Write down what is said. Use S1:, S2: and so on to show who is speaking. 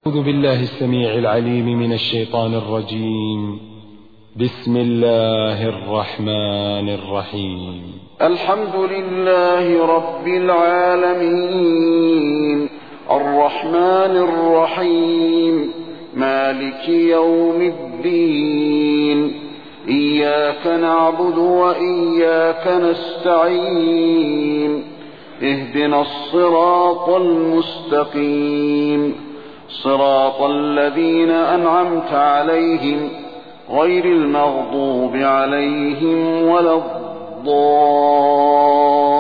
S1: أعوذ بالله السميع العليم من الشيطان الرجيم. بسم الله الرحمن الرحيم.
S2: الحمد لله رب العالمين الرحمن الرحيم مالك يوم الدين. إياك نعبد وإياك نستعين. اهدنا الصراط المستقيم صراط الذين أنعمت عليهم غير المغضوب عليهم ولا الضالين.